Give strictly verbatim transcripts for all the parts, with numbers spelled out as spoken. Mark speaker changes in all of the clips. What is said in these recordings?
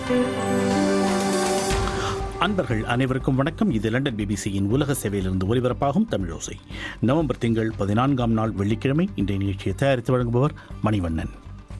Speaker 1: அன்பர்கள் அனைவருக்கும் வணக்கம். இது லண்டன் பிபிசியின் உலக சேவையிலிருந்து ஒலிபரப்பாகும் தமிழோசை. நவம்பர் திங்கள் பதினான்காம் நாள் வெள்ளிக்கிழமை. இன்றைய நிகழ்ச்சியை தயாரித்து வழங்குபவர் மணிவண்ணன்.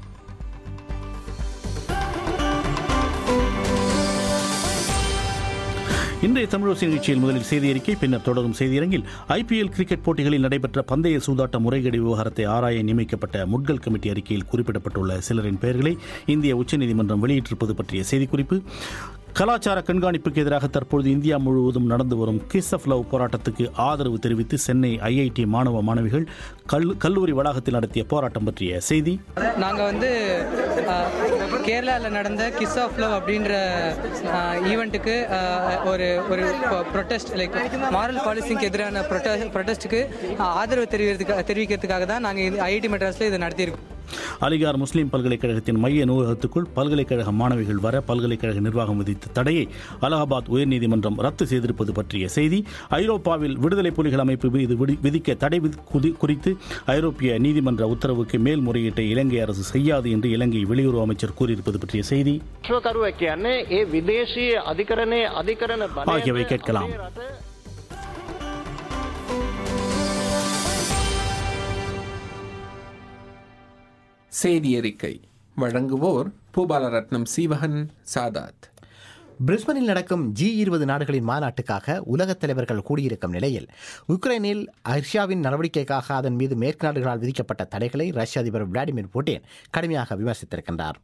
Speaker 1: இன்றைய தமிழோசை நிகழ்ச்சியில் முதலில் செய்தி அறிக்கை, பின்னர் தொடரும் செய்தியரங்கில் ஐபிஎல் கிரிக்கெட் போட்டிகளில் நடைபெற்ற பந்தய சூதாட்ட முறைகேடு விவகாரத்தை ஆராய நியமிக்கப்பட்ட முட்கல் கமிட்டி அறிக்கையில் குறிப்பிடப்பட்டுள்ள சிலரின் பெயர்களை இந்திய உச்சநீதிமன்றம் வெளியிட்டிருப்பது பற்றிய செய்திக்குறிப்பு, கலாச்சார கண்காணிப்புக்கு எதிராக தற்பொழுது இந்தியா முழுவதும் நடந்து வரும் கிஸ் ஆஃப் லவ் போராட்டத்துக்கு ஆதரவு தெரிவித்து சென்னை ஐஐடி மாணவ மாணவிகள் கல்லூரி வளாகத்தில் நடத்திய போராட்டம் பற்றிய செய்தி,
Speaker 2: நாங்கள் வந்து கேரளாவில் நடந்த கிஸ் ஆஃப் லவ் அப்படின்ற ஈவெண்ட்டுக்கு ஒரு ஒரு ப்ரொட்டஸ்ட் லைக் மாரல் பாலிசிக்கு எதிரான ப்ரொட்டஸ்ட்டுக்கு ஆதரவு தெரிவிக்கிறதுக்காக தெரிவிக்கிறதுக்காக தான் நாங்கள் ஐஐடி மெட்ராஸில் இதை நடத்தியிருக்கோம்.
Speaker 1: அலிகார் முஸ்லீம் பல்கலைக்கழகத்தின் மைய நூலகத்துக்குள் பல்கலைக்கழக மாணவிகள் வர பல்கலைக்கழக நிர்வாகம் விதித்த தடையை அலகாபாத் உயர்நீதிமன்றம் ரத்து செய்திருப்பது பற்றிய செய்தி, ஐரோப்பாவில் விடுதலை புலிகள் அமைப்பு மீது விதிக்க தடை குறித்து ஐரோப்பிய நீதிமன்ற உத்தரவுக்கு மேல்முறையீட்டை இலங்கை அரசு செய்யாது என்று இலங்கை வெளியுறவு அமைச்சர் கூறியிருப்பது பற்றிய செய்தி ஆகியவை கேட்கலாம்.
Speaker 3: செய்தி அறிக்கை வழங்குவோர் பூபாலரத்னம் சீவகன் சாதாத்.
Speaker 4: பிரிஸ்பனில் நடக்கும் ஜி இருபது நாடுகளின் மாநாட்டுக்காக உலகத் தலைவர்கள் கூடியிருக்கும் நிலையில் உக்ரைனில் ரஷ்யாவின் நடவடிக்கைக்காக அதன் மீது மேற்கு நாடுகளால் விதிக்கப்பட்ட தடைகளை ரஷ்ய அதிபர் விளாடிமிர் புட்டின் கடுமையாக விமர்சித்திருக்கின்றார்.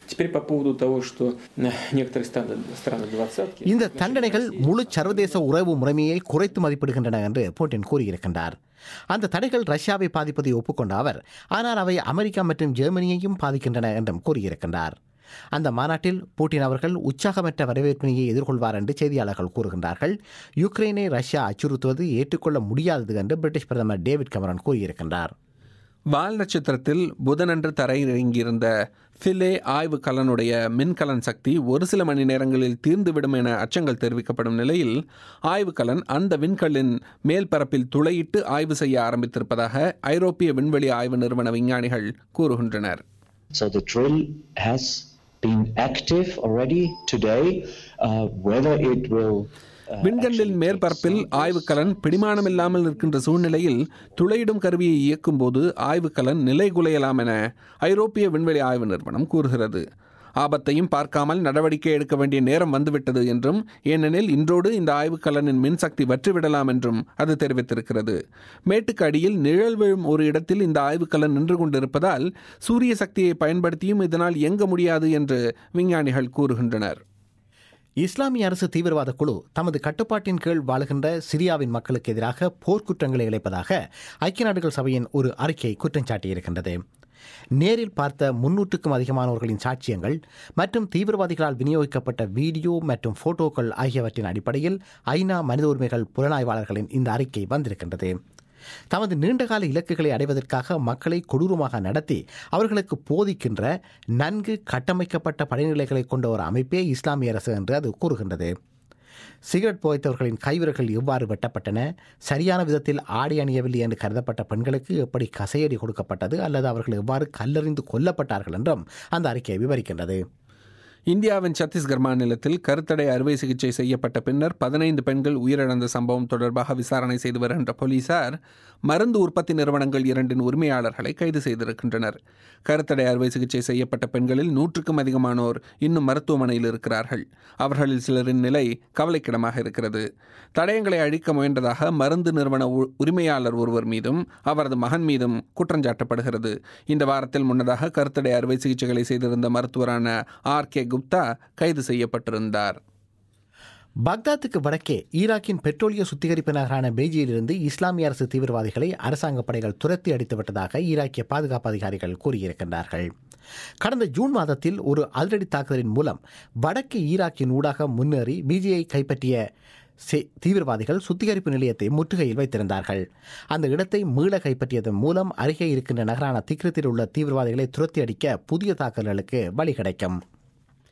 Speaker 4: இந்த தண்டனைகள் முழு சர்வதேச உறவு முறைமையை குறைத்து மதிப்பிடுகின்றன என்று புட்டின் கூறியிருக்கின்றார். அந்த தடைகள் ரஷ்யாவை பாதிப்பதை ஒப்புக்கொண்ட அவர், ஆனால் அவை அமெரிக்கா மற்றும் ஜெர்மனியையும் பாதிக்கின்றன என்றும் கூறியிருக்கின்றார். அந்த மாநாட்டில் புட்டின் அவர்கள் உற்சாகமற்ற வரவேற்பினையை எதிர்கொள்வார் என்று செய்தியாளர்கள் கூறுகின்றார்கள். யுக்ரைனை ரஷ்யா அச்சுறுத்துவது ஏற்றுக்கொள்ள முடியாதது என்று பிரிட்டிஷ் பிரதமர் டேவிட் கமரன் கூறியிருக்கின்றார்.
Speaker 3: வால் நட்சத்திரத்தில் புதனன்று தரையிறங்கியிருந்த ஃபிலே ஆய்வு கலனுடைய மின்கலன் சக்தி ஒரு சில மணி நேரங்களில் தீர்ந்துவிடும் என அச்சங்கள் தெரிவிக்கப்படும் நிலையில் ஆய்வுக்கலன் அந்த விண்கல்லின் மேல் பரப்பில் துளையிட்டு ஆய்வு செய்ய ஆரம்பித்திருப்பதாக ஐரோப்பிய விண்வெளி ஆய்வு நிறுவன விஞ்ஞானிகள் கூறுகின்றனர்.
Speaker 5: So the drill has been active already today. Uh, whether it will
Speaker 3: விண்கல்லின் மேற்பரப்பில் ஆய்வுக்கலன் பிடிமானமில்லாமல் இருக்கின்ற சூழ்நிலையில் துளையிடும் கருவியை இயக்கும் போது ஆய்வுக்கலன் நிலைகுலையலாம் என ஐரோப்பிய விண்வெளி ஆய்வு நிறுவனம் கூறுகிறது. ஆபத்தையும் பார்க்காமல் நடவடிக்கை எடுக்க வேண்டிய நேரம் வந்துவிட்டது என்றும், ஏனெனில் இன்றோடு இந்த ஆய்வுக்கலனின் மின்சக்தி வற்றிவிடலாம் என்றும் அது தெரிவித்திருக்கிறது. மேட்டுக்கு அடியில் நிழல் விழும் ஒரு இடத்தில் இந்த ஆய்வுக்கலன் நின்று கொண்டிருப்பதால் சூரிய சக்தியை பயன்படுத்தியும் இதனால் இயங்க முடியாது என்று விஞ்ஞானிகள் கூறுகின்றனர்.
Speaker 4: இஸ்லாமிய அரசு தீவிரவாத குழு தமது கட்டுப்பாட்டின் கீழ் வாழுகின்ற சிரியாவின் மக்களுக்கு எதிராக போர்க்குற்றங்களை இழைப்பதாக ஐக்கிய நாடுகள் சபையின் ஒரு அறிக்கை குற்றம் சாட்டியிருக்கின்றது. நேரில் பார்த்த முன்னூற்றுக்கும் அதிகமானவர்களின் சாட்சியங்கள் மற்றும் தீவிரவாதிகளால் விநியோகிக்கப்பட்ட வீடியோ மற்றும் போட்டோக்கள் ஆகியவற்றின் அடிப்படையில் ஐநா மனித உரிமைகள் புலனாய்வாளர்களின் இந்த அறிக்கை வந்திருக்கின்றது. தமது நீண்டகால இலக்குகளை அடைவதற்காக மக்களை கொடூரமாக நடத்தி அவர்களுக்கு போதிக்கின்ற நன்கு கட்டமைக்கப்பட்ட படிநிலைகளை கொண்ட ஒரு அமைப்பே இஸ்லாமிய அரசு என்று அது கூறுகின்றது. சிகரெட் புகைத்தவர்களின் கைவிரல்கள் எவ்வாறு வெட்டப்பட்டன, சரியான விதத்தில் ஆடை அணியவில்லை என்று கருதப்பட்ட பெண்களுக்கு எப்படி கசையடி கொடுக்கப்பட்டது அல்லது அவர்கள் எவ்வாறு கல்லறிந்து கொல்லப்பட்டார்கள் என்றும் அந்த அறிக்கை விவரிக்கின்றது.
Speaker 3: இந்தியாவின் சத்தீஸ்கர் மாநிலத்தில் கருத்தடை அறுவை சிகிச்சை செய்யப்பட்ட பின்னர் பதினைந்து பெண்கள் உயிரிழந்த சம்பவம் தொடர்பாக விசாரணை செய்து வருகின்ற போலீசார் மருந்து உற்பத்தி நிறுவனங்கள் இரண்டின் உரிமையாளர்களை கைது செய்திருக்கின்றனர். கருத்தடை அறுவை சிகிச்சை செய்யப்பட்ட பெண்களில் நூற்றுக்கும் அதிகமானோர் இன்னும் மருத்துவமனையில் இருக்கிறார்கள். அவர்களில் சிலரின் நிலை கவலைக்கிடமாக இருக்கிறது. தடயங்களை அழிக்க முயன்றதாக மருந்து நிறுவன உரிமையாளர் ஒருவர் மீதும் அவரது மகன் மீதும் குற்றஞ்சாட்டப்படுகிறது. இந்த வாரத்தில் முன்னதாக கருத்தடை அறுவை சிகிச்சைகளை செய்திருந்த மருத்துவரான ஆர் கே குப்தா கைது செய்யப்பட்டிருந்தார்.
Speaker 4: பக்தாத்துக்கு வடக்கே ஈராக்கின் பெட்ரோலிய சுத்திகரிப்பு நகரான பெய்ஜியிலிருந்து இஸ்லாமிய அரசு தீவிரவாதிகளை அரசாங்க படைகள் துரத்தி அடித்துவிட்டதாக ஈராக்கிய பாதுகாப்பு அதிகாரிகள் கூறியிருக்கின்றார்கள். கடந்த ஜூன் மாதத்தில் ஒரு அதிரடி தாக்குதலின் மூலம் வடக்கு ஈராக்கின் ஊடாக முன்னேறி பிஜியை கைப்பற்றிய தீவிரவாதிகள் சுத்திகரிப்பு நிலையத்தை முற்றுகையில் வைத்திருந்தார்கள். அந்த இடத்தை மீள கைப்பற்றியதன் மூலம் அருகே இருக்கின்ற நகரான திக்ரித்தில் உள்ள தீவிரவாதிகளை துரத்தி அடிக்க புதிய தாக்குதல்களுக்கு வழி கிடைக்கும்.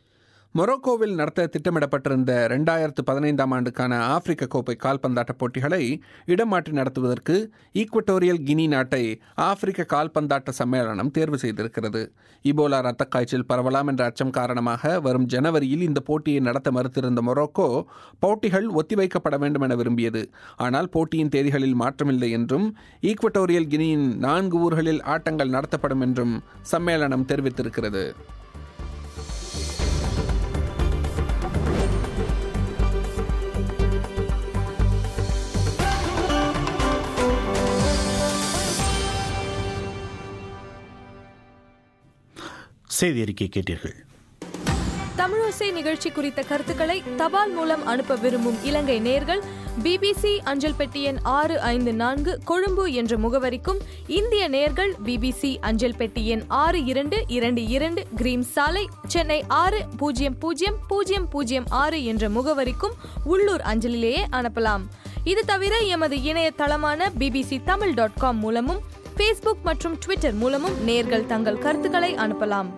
Speaker 3: மொரோக்கோவில் நடத்த திட்டமிடப்பட்டிருந்த இரண்டாயிரத்து பதினைந்தாம் ஆண்டுக்கான ஆப்பிரிக்க கோப்பை கால்பந்தாட்ட போட்டிகளை இடமாற்றி நடத்துவதற்கு ஈக்வட்டோரியல் கினி நாட்டை ஆப்பிரிக்க கால்பந்தாட்ட சம்மேளனம் தேர்வு செய்திருக்கிறது. இபோலா இரத்த காய்ச்சல் பரவலாம் என்ற அச்சம் காரணமாக வரும் ஜனவரியில் இந்த போட்டியை நடத்த மறுத்திருந்த மொரோக்கோ போட்டிகள் ஒத்திவைக்கப்பட வேண்டும் என விரும்பியது. ஆனால் போட்டியின் தேதிகளில் மாற்றமில்லை என்றும் ஈக்வட்டோரியல் கினியின் நான்கு ஊர்களில் ஆட்டங்கள் நடத்தப்படும் என்றும் சம்மேளனம் தெரிவித்திருக்கிறது.
Speaker 1: செய்தி அறிக்கை கேட்டீர்கள்.
Speaker 6: தமிழோசை நிகழ்ச்சி குறித்த கருத்துக்களை தபால் மூலம் அனுப்ப விரும்பும் இலங்கை நேயர்கள் பிபிசி அஞ்சல் பெட்டி எண் ஆறு ஐந்து நான்கு கொழும்பு என்ற முகவரிக்கும், இந்திய நேயர்கள் பிபிசி அஞ்சல் பெட்டி எண் ஆறு இரண்டு இரண்டு இரண்டு கிரீம் சாலை, சென்னை ஆறு பூஜ்ஜியம் பூஜ்ஜியம் பூஜ்ஜியம் பூஜ்ஜியம் ஆறு என்ற முகவரிக்கும் உள்ளூர் அஞ்சலிலேயே அனுப்பலாம். இது தவிர எமது இணையதளமான பிபிசி தமிழ் டாட் காம் மூலமும் ஃபேஸ்புக் மற்றும் ட்விட்டர் மூலமும் நேயர்கள் தங்கள் கருத்துக்களை அனுப்பலாம்.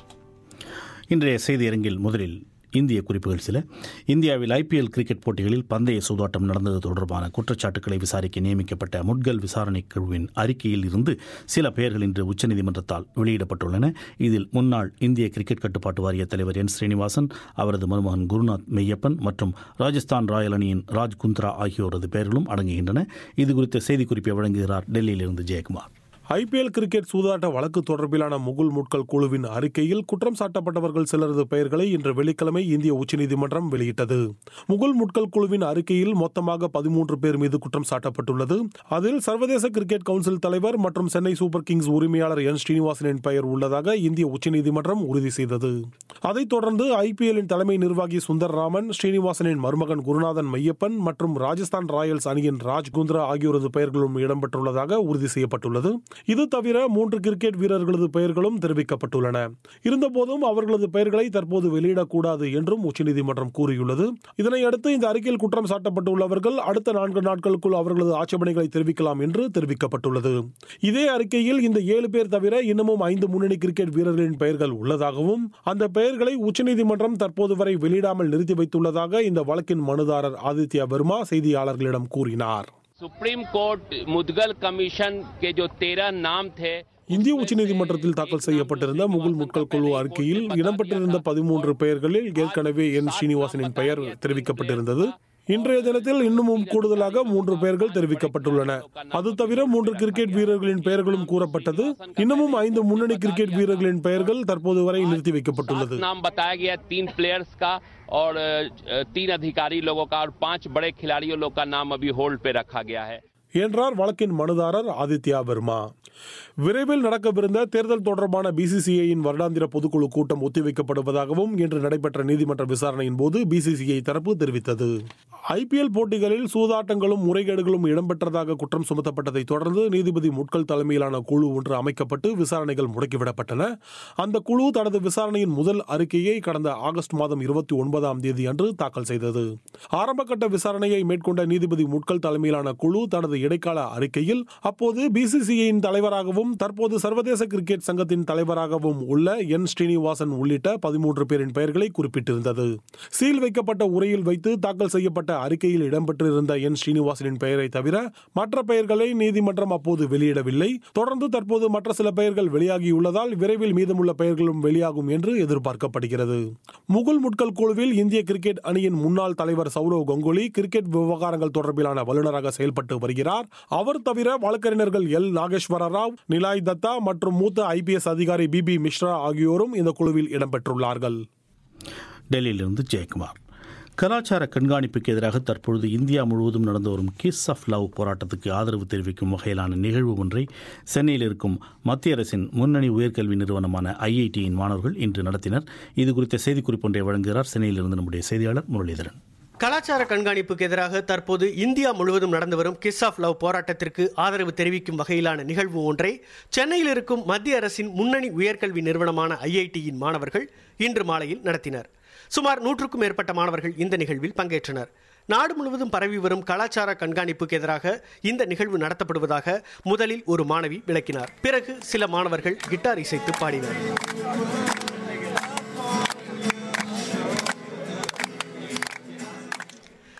Speaker 1: இன்றைய செய்தியரங்கில் முதலில் இந்திய குறிப்புகள் சில. இந்தியாவில் ஐபிஎல் கிரிக்கெட் போட்டிகளில் பந்தய சூதாட்டம் நடந்தது தொடர்பான குற்றச்சாட்டுக்களை விசாரிக்க நியமிக்கப்பட்ட முட்கல் விசாரணை குழுவின் அறிக்கையில் இருந்து சில பெயர்கள் இன்று உச்சநீதிமன்றத்தால் வெளியிடப்பட்டுள்ளன. இதில் முன்னாள் இந்திய கிரிக்கெட் கட்டுப்பாட்டு வாரிய தலைவர் என் ஸ்ரீனிவாசன், அவரது மருமகன் குருநாத் மெய்யப்பன் மற்றும் ராஜஸ்தான் ராயல் அணியின் ராஜ் குந்த்ரா ஆகியோரது பெயர்களும் அடங்குகின்றன. இதுகுறித்த செய்திக்குறிப்பை வழங்குகிறார் டெல்லியிலிருந்து ஜெயக்குமார்.
Speaker 7: ஐபிஎல் கிரிக்கெட் சூதாட்ட வழக்கு தொடர்பிலான முகுல் முட்கல் குழுவின் அறிக்கையில் குற்றம் சாட்டப்பட்டவர்கள் சிலரது பெயர்களை இன்று வெள்ளிக்கிழமை இந்திய உச்சநீதிமன்றம் வெளியிட்டது. முகுல் முட்கல் குழுவின் அறிக்கையில் மொத்தமாக பதிமூன்று பேர் மீது குற்றம் சாட்டப்பட்டுள்ளது. அதில் சர்வதேச கிரிக்கெட் கவுன்சில் தலைவர் மற்றும் சென்னை சூப்பர் கிங்ஸ் உரிமையாளர் என் ஸ்ரீனிவாசனின் பெயர் உள்ளதாக இந்திய உச்சநீதிமன்றம் உறுதி செய்தது. அதைத் தொடர்ந்து ஐபிஎல்லின் தலைமை நிர்வாகி சுந்தர் ராமன், ஸ்ரீனிவாசனின் மருமகன் குருநாதன் மெய்யப்பன் மற்றும் ராஜஸ்தான் ராயல்ஸ் அணியின் ராஜ் குந்த்ரா ஆகியோரது பெயர்களும் இடம்பெற்றுள்ளதாக உறுதி செய்யப்பட்டுள்ளது. இது தவிர மூன்று கிரிக்கெட் வீரர்களது பெயர்களும் தெரிவிக்கப்பட்டுள்ளன. இருந்தபோதும் அவர்களது பெயர்களை தற்போது வெளியிடக்கூடாது என்றும் உச்சநீதிமன்றம் கூறியுள்ளது. இதனையடுத்து இந்த அறிக்கையில் குற்றம் சாட்டப்பட்டுள்ளவர்கள் அடுத்த நான்கு நாட்களுக்குள் அவர்களது ஆட்சேபனைகளை தெரிவிக்கலாம் என்று தெரிவிக்கப்பட்டுள்ளது. இதே அறிக்கையில் இந்த ஏழு பேர் தவிர இன்னமும் ஐந்து முன்னணி கிரிக்கெட் வீரர்களின் பெயர்கள் உள்ளதாகவும் அந்த பெயர்களை உச்சநீதிமன்றம் தற்போது வரை வெளியிடாமல் நிறுத்தி வைத்துள்ளதாக இந்த வழக்கின் மனுதாரர் ஆதித்யா வர்மா செய்தியாளர்களிடம் கூறினார்.
Speaker 8: सुप्रीम कोर्ट मुदगल कमीशन के जो तेरह नाम थे
Speaker 7: இந்திய உச்சநீதிமன்றத்தில் தாக்கல் செய்யப்பட்டிருந்த முகுல் முட்கல் குழு அறிக்கையில் இடம்பெற்றிருந்த பதிமூன்று பெயர்களில் ஏற்கனவே என் ஸ்ரீனிவாசனின் பெயர் தெரிவிக்கப்பட்டிருந்தது. இன்றைய தினத்தில் இன்னமும் கூடுதலாக மூன்று பெயர்கள் தெரிவிக்கப்பட்டுள்ளன. அது தவிர மூன்று கிரிக்கெட் வீரர்களின் பெயர்களும் கூறப்பட்டது. இன்னமும் ஐந்து முன்னணி கிரிக்கெட் வீரர்களின் பெயர்கள் தற்போது வரை நிறுத்தி வைக்கப்பட்டுள்ளது.
Speaker 8: नाम बताया गया तीन प्लेयर्स का और तीन अधिकारी लोगों का और पांच बड़े खिलाड़ियों लोग का नाम अभी होल्ड पे रखा गया है
Speaker 7: என்றார் வழக்கின் மனுதாரர் ஆதித்யா வர்மா. விரைவில் நடக்கவிருந்த தேர்தல் தொடர்பான பிசிசிஐயின் வருடாந்திர பொதுக்குழு கூட்டம் ஒத்திவைக்கப்படுவதாகவும் இன்று நடைபெற்ற நீதிமன்ற விசாரணையின் போது பிசிசிஐ தரப்பு தெரிவித்தது. ஐபிஎல் போட்டிகளில் சூதாட்டங்களும் முறைகேடுகளும் இடம்பெற்றதாக குற்றம் சுமத்தப்பட்டதை தொடர்ந்து நீதிபதி முட்கல் தலைமையிலான குழு ஒன்று அமைக்கப்பட்டு விசாரணைகள் முடக்கிவிடப்பட்டன. அந்த குழு தனது விசாரணையின் முதல் அறிக்கையை கடந்த ஆகஸ்ட் மாதம் இருபத்தி ஒன்பதாம் தேதி அன்று தாக்கல் செய்தது. ஆரம்பகட்ட விசாரணையை மேற்கொண்ட நீதிபதி முட்கல் தலைமையிலான குழு தனது இடைக்கால அறிக்கையில் அப்போது பிசிசிஐயின் தலைவராகவும் தற்போது சர்வதேச கிரிக்கெட் சங்கத்தின் தலைவராகவும் உள்ள என் ஸ்ரீனிவாசன் உள்ளிட்ட பதிமூன்று பேரின் பெயர்களை குறிப்பிட்டிருந்தது. சீல் வைக்கப்பட்ட உரையில் வைத்து தாக்கல் செய்யப்பட்ட அறிக்கையில் இடம்பெற்றிருந்த என் ஸ்ரீனிவாசனின் பெயரை தவிர மற்ற பெயர்களை நீதிமன்றம் அப்போது வெளியிடவில்லை. தொடர்ந்து தற்போது மற்ற சில பெயர்கள் வெளியாகியுள்ளதால் விரைவில் மீதமுள்ள பெயர்களும் வெளியாகும் என்று எதிர்பார்க்கப்படுகிறது. முகுல் முட்கல் குழுவில் இந்திய கிரிக்கெட் அணியின் முன்னாள் தலைவர் சௌரவ் கங்குலி கிரிக்கெட் விவகாரங்கள் தொடர்பிலான வல்லுநராக செயல்பட்டு வருகிறார். அவர் தவிர வழக்கறிஞர்கள் எல் நாகேஸ்வர ராவ், நிலாய் தத்தா மற்றும் மூத்த ஐபிஎஸ் அதிகாரி பிபி மிஸ்ரா ஆகியோரும் இந்த குழுவில் இடம்பெற்றுள்ளார்கள்.
Speaker 1: டெல்லியிலிருந்து ஜெயக்குமார். கலாச்சார கண்காணிப்புக்கு எதிராக தற்பொழுது இந்தியா முழுவதும் நடந்து வரும் கிஸ் ஆஃப் லவ் போராட்டத்துக்கு ஆதரவு தெரிவிக்கும் வகையிலான நிகழ்வு ஒன்றை சென்னையில் இருக்கும் மத்திய அரசின் முன்னணி உயர்கல்வி நிறுவனமான ஐஐடியின் மாணவர்கள் இன்று நடத்தினர். இது குறித்த செய்திக்குறிப்பு ஒன்றை வழங்குகிறார் சென்னையிலிருந்து நம்முடைய செய்தியாளர் முரளிதரன்.
Speaker 9: கலாச்சார கண்காணிப்புக்கு எதிராக தற்போது இந்தியா முழுவதும் நடந்து வரும் கிஸ் ஆஃப் லவ் போராட்டத்திற்கு ஆதரவு தெரிவிக்கும் வகையிலான நிகழ்வு ஒன்றை சென்னையில் இருக்கும் மத்திய அரசின் முன்னணி உயர்கல்வி நிறுவனமான ஐஐடியின் மாணவர்கள் இன்று மாலையில் நடத்தினர். சுமார் நூற்றுக்கும் மேற்பட்ட மாணவர்கள் இந்த நிகழ்வில் பங்கேற்றனர். நாடு முழுவதும் பரவி வரும் கலாச்சார கண்காணிப்புக்கு எதிராக இந்த நிகழ்வு நடத்தப்படுவதாக முதலில் ஒரு மாணவி விளக்கினார். பிறகு சில மாணவர்கள் கிட்டார் இசைத்து பாடினர்.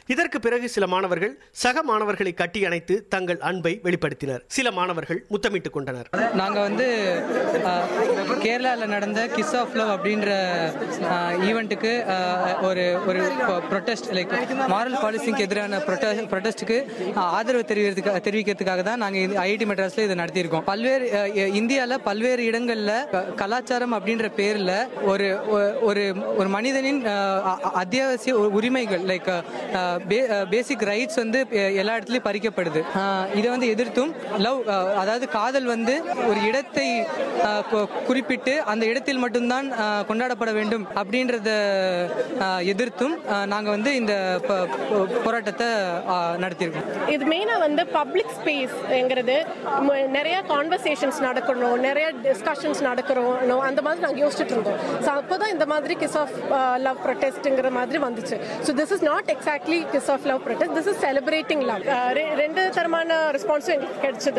Speaker 9: இதற்கு பிறகு சில மாணவர்கள் சக மாணவர்களை கட்டி அணைத்து தங்கள் அன்பை வெளிப்படுத்தினர். சில மாணவர்கள் முத்தமிட்டுக் கொண்டனர்.
Speaker 2: நாங்கள் வந்து கேரளாவில் நடந்த கிஸ் ஆஃப் லவ் அப்படின்ற ஈவெண்ட்டுக்கு ஒரு ஒரு ப்ரொட்டஸ்ட் லைக் மாரல் பாலிசிக்கு எதிரான ப்ரொட்டஸ்ட்டுக்கு ஆதரவு தெரிவிக்கிறதுக்கு தெரிவிக்கிறதுக்காக தான் நாங்கள் ஐஐடி மெட்ராஸில் இதை நடத்தியிருக்கோம். பல்வேறு இந்தியாவில் பல்வேறு இடங்களில் கலாச்சாரம் அப்படின்ற பேரில் ஒரு ஒரு ஒரு மனிதனின் அத்தியாவசிய உரிமைகள் லைக் பேசிக் ரைட்ஸ் வந்து எல்லா இடத்துலையும் பறிக்கப்படுது. இதை வந்து எதிர்த்தும் லவ் அதாவது காதல் வந்து ஒரு இடத்தை குறிப்பிட்டு அந்த இடத்தில் மட்டும்தான் கொண்டாடப்பட வேண்டும் அப்படின்றத எதிர்த்தும் நாங்கள் வந்து இந்த போராட்டத்தை நடத்தியிருக்கோம்.
Speaker 10: இது மெயினாக வந்து பப்ளிக் ஸ்பேஸ்ங்கிறது நிறைய கான்வர்சேஷன்ஸ் நடக்கணும், நிறைய டிஸ்கஷன்ஸ் நடக்கிறோம், அந்த மாதிரி நாங்கள் யோசிச்சுட்டு இருந்தோம். ஸோ அப்போ தான் இந்த மாதிரி கிஸ் ஆஃப் லவ் ப்ரொட்டஸ்ட்ங்கிற மாதிரி வந்துச்சு. So this is not exactly kiss of love protest, this is celebrating love. ரெண்டு தரமான ரெஸ்பான்ஸும் எங்களுக்கு கிடைச்சது.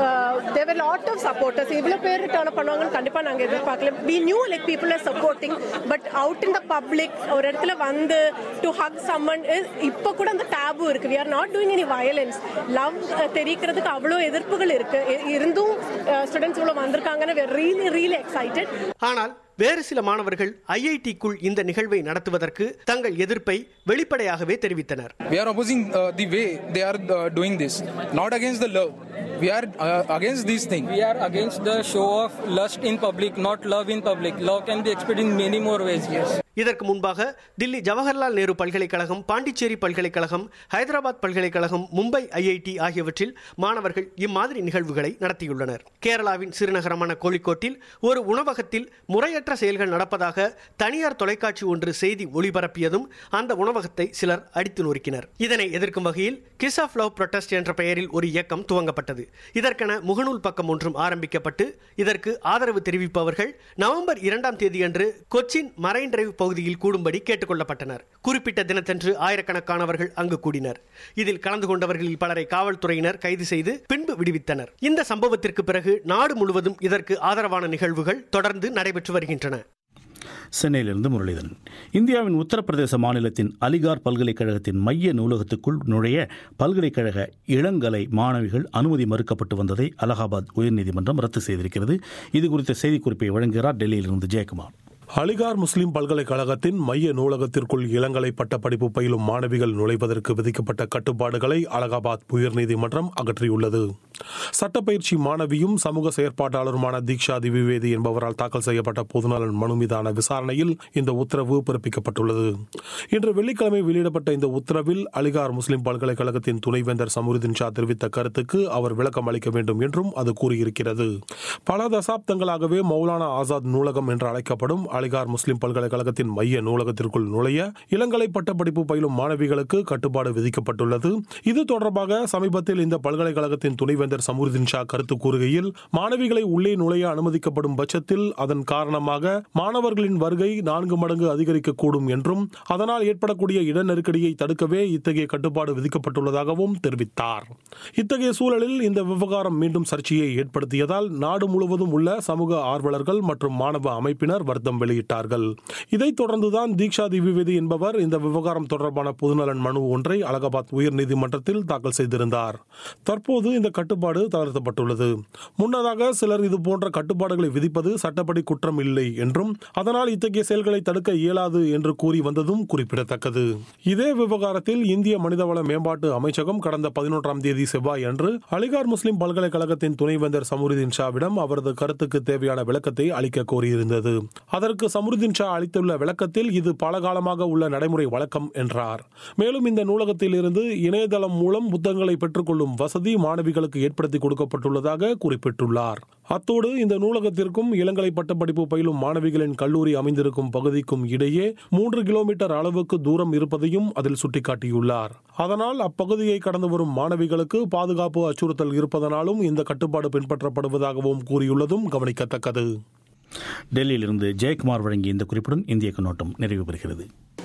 Speaker 10: There were lot of supporters. இவ்வளோ பேர் ரிட்டர்ன் பண்ணுவாங்கன்னு கண்டிப்பாக நாங்கள் எதிர்பார்க்கல. We knew like people are supporting, but out in the public ஒரு இடத்துல வந்து டு ஹக் சம்மன் இப்போ கூட அந்த டேபு இருக்கு. We are not doing any violence. Love தெரிவிக்கிறதுக்கு அவ்வளோ எதிர்ப்புகள் இருக்கு. இருந்தும் ஸ்டூடெண்ட்ஸ் இவ்வளோ வந்திருக்காங்கன்னு we are really really excited.
Speaker 9: ஆனால் வேறு சில மாணவர்கள் ஐஐடிக்குள் இந்த நிகழ்வை நடத்துவதற்கு தங்கள் எதிர்ப்பை வெளிப்படையாகவே தெரிவித்தனர்.
Speaker 11: We are opposing uh, the way they are uh, doing this, not against the love. We are uh, against these things.
Speaker 12: We are against the show of lust in public, not love in public. Love can be expressed in many more ways. Yes.
Speaker 9: இதற்கு முன்பாக தில்லி ஜவஹர்லால் நேரு பல்கலைக்கழகம், பாண்டிச்சேரி பல்கலைக்கழகம், ஹைதராபாத் பல்கலைக்கழகம், Mumbai IIT ஆகியவற்றில் மாணவர்கள் இம்மாதிரி நிகழ்வுகளை நடத்தியுள்ளனர். கேரளாவின் சிறுநகரமான கோழிக்கோட்டில் ஒரு உணவகத்தில் முறையற்ற செயல்கள் நடப்பதாக தனியார் தொலைக்காட்சி ஒன்று செய்தி ஒளிபரப்பியதும் அந்த உணவகத்தை சிலர் அடித்து நொறுக்கினர். இதனை எதிர்க்கும் வகையில் கிஸ் ஆஃப் லவ் ப்ரொட்டஸ்ட் என்ற பெயரில் ஒரு இயக்கம் துவங்கப்பட்டது. இதற்கென முகநூல் பக்கம் ஒன்றும் ஆரம்பிக்கப்பட்டு இதற்கு ஆதரவு தெரிவிப்பவர்கள் நவம்பர் இரண்டாம் தேதியன்று கொச்சின் மரைன் டிரைவ் பகுதியில் கூடும்படி கேட்டுக் கொள்ளப்பட்டனர். குறிப்பிட்ட தினத்தன்று ஆயிரக்கணக்கானவர்கள் அங்கு கூடினர். இதில் கலந்து கொண்டவர்களில் பலரை காவல்துறையினர் கைது செய்து பின்பு விடுவித்தனர். இந்த சம்பவத்திற்கு பிறகு நாடு முழுவதும் இதற்கு ஆதரவான நிகழ்வுகள் தொடர்ந்து நடைபெற்று வருகின்றன.
Speaker 1: சென்னையிலிருந்து முரளிதரன். இந்தியாவின் உத்தரப்பிரதேச மாநிலத்தின் அலிகார் பல்கலைக்கழகத்தின் மைய நூலகத்துக்குள் நுழைய பல்கலைக்கழக இளங்கலை மாணவிகள் அனுமதி மறுக்கப்பட்டு வந்ததை அலகாபாத் உயர்நீதிமன்றம் ரத்து செய்திருக்கிறது. இது குறித்த செய்திக்குறிப்பை வழங்குகிறார் டெல்லியிலிருந்து ஜெயக்குமார்.
Speaker 7: அலிகார் முஸ்லிம் பல்கலைக்கழகத்தின் மைய நூலகத்திற்குள் இளங்கலை பட்டப்படிப்பு பயிலும் மாணவிகள் நுழைவதற்கு விதிக்கப்பட்ட கட்டுப்பாடுகளை அலகாபாத் உயர்நீதிமன்றம் அகற்றியுள்ளது. சட்டப்பயிற்சி மாணவியும் சமூக செயற்பாட்டாளருமான தீக்ஷா திவிவேதி என்பவரால் தாக்கல் செய்யப்பட்ட பொதுநலன் மனு மீதான விசாரணையில் இந்த உத்தரவு பிறப்பிக்கப்பட்டுள்ளது. இன்று வெள்ளிக்கிழமை வெளியிடப்பட்ட இந்த உத்தரவில் அலிகார் முஸ்லிம் பல்கலைக்கழகத்தின் துணைவேந்தர் சமுருதீன் ஷா தெரிவித்த கருத்துக்கு அவர் விளக்கம் அளிக்க வேண்டும் என்றும் அது கூறியிருக்கிறது. பல தசாப்தங்களாகவே மௌலானா ஆசாத் நூலகம் என்று அழைக்கப்படும் அலிகார் முஸ்லிம் பல்கலைக்கழகத்தின் மைய நூலகத்திற்குள் நுழைய இளங்கலை பட்டப்படிப்பு பயிலும் மாணவிகளுக்கு கட்டுப்பாடு விதிக்கப்பட்டுள்ளது. இது தொடர்பாக சமீபத்தில் இந்த பல்கலைக்கழகத்தின் துணைவேந்தர் சமுருதீன் ஷா கருத்து கூறுகையில், மாணவிகளை உள்ளே நுழைய அனுமதிக்கப்படும் பட்சத்தில் அதன் காரணமாக மாணவர்களின் வருகை நான்கு மடங்கு அதிகரிக்கக்கூடும் என்றும் அதனால் ஏற்படக்கூடிய இட நெருக்கடியை தடுக்கவே இத்தகைய கட்டுப்பாடு விதிக்கப்பட்டுள்ளதாகவும் தெரிவித்தார். இத்தகைய சூழலில் இந்த விவகாரம் மீண்டும் சர்ச்சையை ஏற்படுத்தியதால் நாடு முழுவதும் உள்ள சமூக ஆர்வலர்கள் மற்றும் மாணவ அமைப்பினர் வருத்தம் வெளியிட்டார்கள். இதைத் தொடர்ந்துதான் தீக்ஷா திவிவேதி என்பவர் இந்த விவகாரம் தொடர்பான பொதுநலன் மனு ஒன்றை அலகாபாத் உயர்நீதிமன்றத்தில் தாக்கல் செய்திருந்தார். தற்போது இந்த கட்டுப்பாடு தளர்த்தப்பட்டுள்ளது. முன்னதாக சிலர் இதுபோன்ற கட்டுப்பாடுகளை விதிப்பது சட்டப்படி குற்றம் இல்லை என்றும் அதனால் இத்தகைய செயல்களை தடுக்க இயலாது என்று கூறி வந்ததும் குறிப்பிடத்தக்கது. இதே விவகாரத்தில் இந்திய மனிதவள மேம்பாட்டு அமைச்சகம் கடந்த பதினொன்றாம் தேதி செவ்வாய் அன்று அலிகார் முஸ்லிம் பல்கலைக்கழகத்தின் துணைவேந்தர் சமுருதீன் ஷாவிடம் அவரது கருத்துக்கு தேவையான விளக்கத்தை அளிக்க கோரியிருந்தது. அதற்கு சமுருதீன் ஷா அளித்துள்ள விளக்கத்தில் இது பல காலமாக உள்ள நடைமுறை வழக்கம் என்றார். மேலும் இந்த நூலகத்தில் இருந்து இணையதளம் மூலம் புத்தகங்களை பெற்றுக்கொள்ளும் வசதி மாணவிகளுக்கு ஏற்படுத்தி கொடுக்கப்பட்டுள்ளதாக குறிப்பிட்டுள்ளார். அத்தோடு இந்த நூலகத்திற்கும் இளங்கலை பட்டப்படிப்பு பயிலும் மாணவிகளின் கல்லூரி அமைந்திருக்கும் பகுதிக்கும் இடையே மூன்று கிலோமீட்டர் அளவுக்கு தூரம் இருப்பதையும் அதில் சுட்டிக்காட்டியுள்ளார். அதனால் அப்பகுதியை கடந்து வரும் மாணவிகளுக்கு பாதுகாப்பு அச்சுறுத்தல் இருப்பதனாலும் இந்த கட்டுப்பாடு பின்பற்றப்படுவதாகவும் கூறியுள்ளதும் கவனிக்கத்தக்கது.
Speaker 1: டெல்லியிலிருந்து ஜெயக்குமார் வழங்கிய இந்த குறிப்புடன் இந்திய கண்ணோட்டம் நிறைவு பெறுகிறது.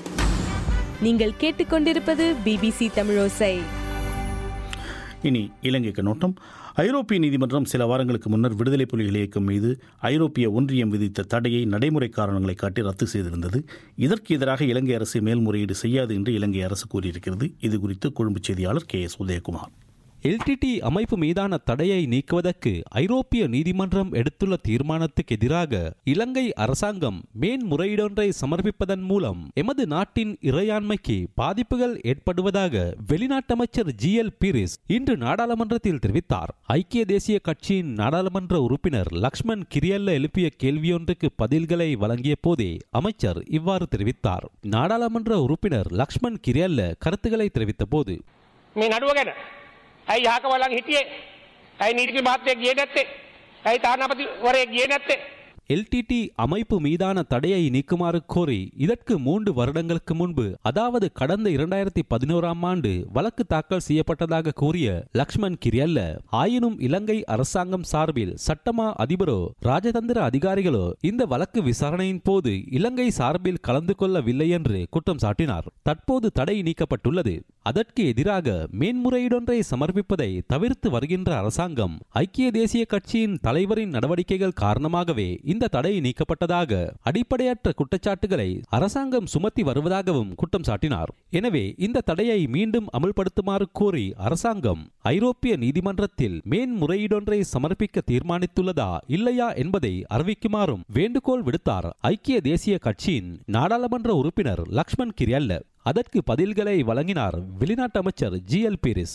Speaker 6: நீங்கள் கேட்டுக்கொண்டிருப்பது பிபிசி தமிழோசை.
Speaker 1: இனி இலங்கை கண்ணோட்டம். ஐரோப்பிய நீதிமன்றம் சில வாரங்களுக்கு முன்னர் விடுதலை புலிகள் இயக்கம் மீது ஐரோப்பிய ஒன்றியம் விதித்த தடையை நடைமுறை காரணங்களை காட்டி ரத்து செய்திருந்தது. இதற்கு எதிராக இலங்கை அரசு மேல்முறையீடு செய்யாது என்று இலங்கை அரசு கூறியிருக்கிறது. இது குறித்து கொழும்பு செய்தியாளர் கே எஸ் உதயகுமார்.
Speaker 13: எல்டிடி அமைப்பு மீதான தடையை நீக்குவதற்கு ஐரோப்பிய நீதிமன்றம் எடுத்துள்ள தீர்மானத்துக்கு எதிராக இலங்கை அரசாங்கம் மேன்முறையீடொன்றை சமர்ப்பிப்பதன் மூலம் எமது நாட்டின் இறையாண்மைக்கு பாதிப்புகள் ஏற்படுவதாக வெளிநாட்டு அமைச்சர் ஜி எல் பீரிஸ் இன்று நாடாளுமன்றத்தில் தெரிவித்தார். ஐக்கிய தேசிய கட்சியின் நாடாளுமன்ற உறுப்பினர் லக்ஷ்மண் கிரியல்ல எழுப்பிய கேள்வியொன்றுக்கு பதில்களை வழங்கிய போதே அமைச்சர் இவ்வாறு தெரிவித்தார். நாடாளுமன்ற உறுப்பினர் லக்ஷ்மண் கிரியல்ல கருத்துக்களை தெரிவித்த போது,
Speaker 14: ඇයි යහක වලන් හිටියේ ඇයි නීතිඥ මහත්තයා ගියේ නැත්තේ ඇයි තානාපතිවරයෙක් ගියේ නැත්තේ
Speaker 13: எல்டிடி அமைப்பு மீதான தடையை நீக்குமாறு கோரி இதற்கு மூன்று வருடங்களுக்கு முன்பு, அதாவது கடந்த இரண்டாயிரத்தி பதினோராம் ஆண்டு வழக்கு தாக்கல் செய்யப்பட்டதாக கூறிய லக்ஷ்மண் கிரியல்ல, ஆயினும் இலங்கை அரசாங்கம் சார்பில் சட்டமா அதிபரோ ராஜதந்திர அதிகாரிகளோ இந்த வழக்கு விசாரணையின் போது இலங்கை சார்பில் கலந்து கொள்ளவில்லை என்று குற்றம் சாட்டினார். தற்போது தடை நீக்கப்பட்டுள்ளது. அதற்கு எதிராக மேன்முறையீடொன்றை சமர்ப்பிப்பதை தவிர்த்து வருகின்ற அரசாங்கம் ஐக்கிய தேசிய கட்சியின் தலைவரின் நடவடிக்கைகள் காரணமாகவே இந்த தடை நீக்கப்பட்டதாக அடிப்படையற்ற குற்றச்சாட்டுகளை அரசாங்கம் சுமத்தி வருவதாகவும் குற்றம் சாட்டினார். எனவே இந்த தடையை மீண்டும் அமல்படுத்துமாறு கோரி அரசாங்கம் ஐரோப்பிய நீதிமன்றத்தில் மேன்முறையீடொன்றை சமர்ப்பிக்க தீர்மானித்துள்ளதா இல்லையா என்பதை அறிவிக்குமாறும் வேண்டுகோள் விடுத்தார் ஐக்கிய தேசிய கட்சியின் நாடாளுமன்ற உறுப்பினர் லக்ஷ்மண் கிரியல்ல. அதற்கு பதில்களை வழங்கினார் வெளிநாட்டு அமைச்சர் ஜி எல் பீரிஸ்.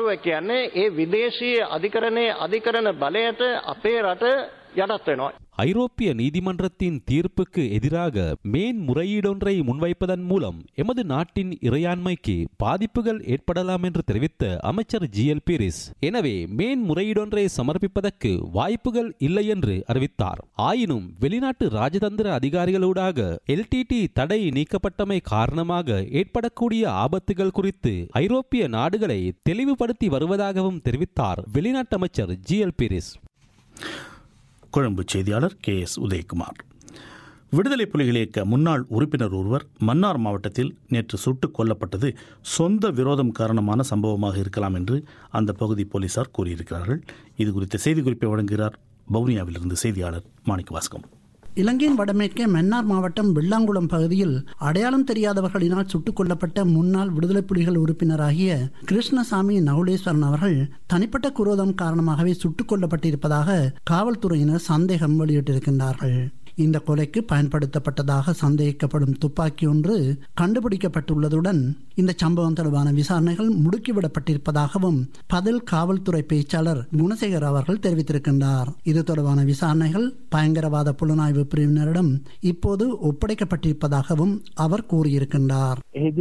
Speaker 13: ஐரோப்பிய நீதிமன்றத்தின் தீர்ப்புக்கு எதிராக மேன்முறையீடொன்றை முன்வைப்பதன் மூலம் எமது நாட்டின் இறையாண்மைக்கு பாதிப்புகள் ஏற்படலாம் என்று தெரிவித்த அமைச்சர் ஜி எல் பீரிஸ், எனவே மேன்முறையீடொன்றை சமர்ப்பிப்பதற்கு வாய்ப்புகள் இல்லை என்று அறிவித்தார். ஆயினும் வெளிநாட்டு ராஜதந்திர அதிகாரிகளூடாக எல்டிடி தடை நீக்கப்பட்டமை காரணமாக ஏற்படக்கூடிய ஆபத்துகள் குறித்து ஐரோப்பிய நாடுகளை தெளிவுபடுத்தி வருவதாகவும் தெரிவித்தார் வெளிநாட்டு அமைச்சர் ஜி எல் பீரிஸ்.
Speaker 1: கொழும்பு செய்தியாளர் கே எஸ் உதயகுமார். விடுதலை புலிகள் இயக்க முன்னாள் உறுப்பினர் ஒருவர் மன்னார் மாவட்டத்தில் நேற்று சுட்டுக் கொல்லப்பட்டது சொந்த விரோதம் காரணமான சம்பவமாக இருக்கலாம் என்று அந்த பகுதி போலீசார் கூறியிருக்கிறார்கள். இது குறித்த செய்திக்குறிப்பை வழங்குகிறார் வவுனியாவிலிருந்து செய்தியாளர் மாணிக்கவாசகம்.
Speaker 15: இலங்கையின் வடமேற்கே மன்னார் மாவட்டம் வெள்ளாங்குளம் பகுதியில் அடையாளம் தெரியாதவர்களினால் சுட்டுக் கொல்லப்பட்ட முன்னாள் விடுதலை புலிகள் உறுப்பினராகிய கிருஷ்ணசாமி நகுலேஸ்வரன் அவர்கள் தனிப்பட்ட குரோதம் காரணமாகவே சுட்டுக் கொல்லப்பட்டிருப்பதாக காவல்துறையினர் சந்தேகம் வெளியிட்டிருக்கின்றார்கள். இந்த கொலைக்கு பயன்படுத்தப்பட்டதாக சந்தேகிக்கப்படும் துப்பாக்கி ஒன்று கண்டுபிடிக்கப்பட்டுள்ளதுடன் இந்த சம்பவம் தொடர்பான விசாரணைகள் முடுக்கிவிடப்பட்டிருப்பதாகவும் பதில் காவல்துறை பேச்சாளர் குணசேகர் அவர்கள் தெரிவித்திருக்கின்றார். இது தொடர்பான விசாரணைகள் பயங்கரவாத புலனாய்வு பிரிவினரிடம் இப்போது ஒப்படைக்கப்பட்டிருப்பதாகவும் அவர் கூறியிருக்கின்றார்.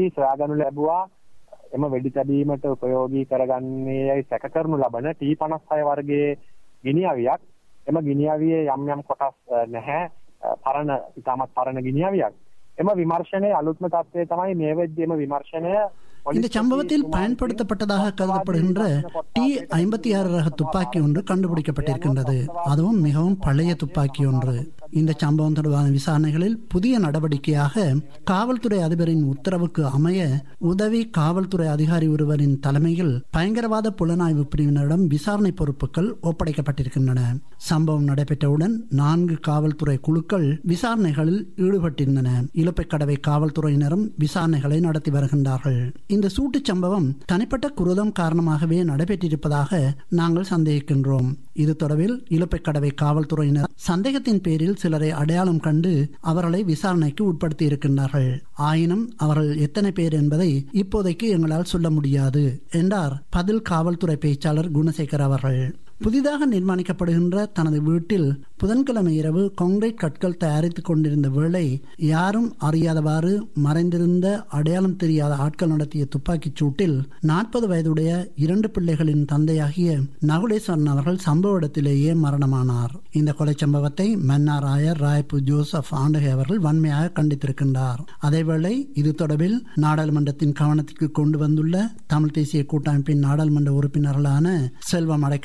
Speaker 16: එම වෙඩි තැබීමට උපයෝගී කරගන්නේ යයි සැක කරනු ලබන ටී පනස් හය වර්ගයේ ගිනිඅවියක් එම ගිනිඅවියේ යම් යම් කොටස් නැහැ පරණ ඉතාමත් පරණ ගිනිඅවියක් එම විමර්ශනයේ අලුත්ම තත්ත්වය තමයි මේ වෙද්දී එම විමර්ශනය
Speaker 15: இந்த சம்பவத்தில் பயன்படுத்தப்பட்டதாக கருதப்படுகின்ற டி ஐம்பத்தி ஆறு ரக துப்பாக்கி ஒன்று கண்டுபிடிக்கப்பட்டிருக்கின்றது. அதுவும் மிகவும் பழைய துப்பாக்கி ஒன்று. இந்த சம்பவம் தொடர்பான விசாரணைகளில் புதிய நடவடிக்கையாக காவல்துறை அதிபரின் உத்தரவுக்கு அமைய உதவி காவல்துறை அதிகாரி ஒருவரின் தலைமையில் பயங்கரவாத புலனாய்வு பிரிவினரிடம் விசாரணை பொறுப்புகள் ஒப்படைக்கப்பட்டிருக்கின்றன. சம்பவம் நடைபெற்றவுடன் நான்கு காவல்துறை குழுக்கள் விசாரணைகளில் ஈடுபட்டிருந்தன. இலுப்பைக்கடவை காவல்துறையினரும் விசாரணைகளை நடத்தி வருகின்றார்கள். இந்த சூட்டுச் சம்பவம் தனிப்பட்ட குரோதம் காரணமாகவே நடைபெற்றிருப்பதாக நாங்கள் சந்தேகிக்கின்றோம். இது தொடர்பில் இலுப்பைக்கடவை காவல்துறையினர் சந்தேகத்தின் பேரில் சிலரை அடையாளம் கண்டு அவர்களை விசாரணைக்கு உட்படுத்தி இருக்கின்றார்கள். ஆயினும் அவர்கள் எத்தனை பேர் என்பதை இப்போதைக்கு எங்களால் சொல்ல முடியாது என்றார் பதில் காவல்துறை பேச்சாளர் குணசேகர் அவர்கள். புதிதாக நிர்மாணிக்கப்படுகின்ற தனது வீட்டில் புதன்கிழமை இரவு கான்கிரீட் கற்கள் தயாரித்துக் கொண்டிருந்த வேளை யாரும் அறியாதவாறு மறைந்திருந்த அடையாளம் தெரியாத ஆட்கள் நடத்திய துப்பாக்கிச் சூட்டில் நாற்பது வயதுடைய இரண்டு பிள்ளைகளின் தந்தையாகிய நகுலேஸ்வரன் அவர்கள் சம்பவ இடத்திலேயே மரணமானார். இந்த கொலை சம்பவத்தை மன்னார் ஆயர் ராயப்பு ஜோசப் ஆண்டகை அவர்கள் வன்மையாக கண்டித்திருக்கின்றார். அதேவேளை இது தொடர்பில் நாடாளுமன்றத்தின் கவனத்திற்கு கொண்டு வந்துள்ள தமிழ் தேசிய கூட்டமைப்பின் நாடாளுமன்ற உறுப்பினர்களான செல்வம் அடைக்கல்நாதன்,